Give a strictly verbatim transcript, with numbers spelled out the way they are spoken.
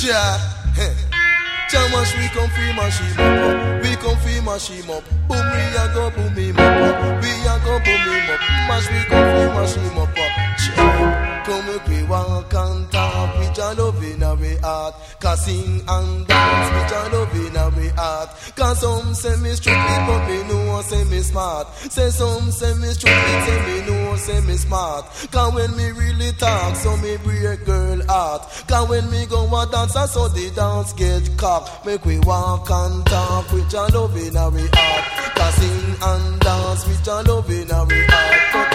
Yeah. Tell mash we come free mash him up. We come free mash him up. Boom we a go boom him up. We a go boom him up. Mash we come free mash him up. Yeah. Come make we walk and talk with your love in our heart. Cause sing and dance with your love in our heart. Cause some say me strictly but me know say me smart. Say some say me strictly say me know say me smart. Cause when me really talk so me break girl heart. Cause when me go a dance I saw the dance get cock. Make we walk and talk with your love in our heart. Cause sing and dance with your love in our heart.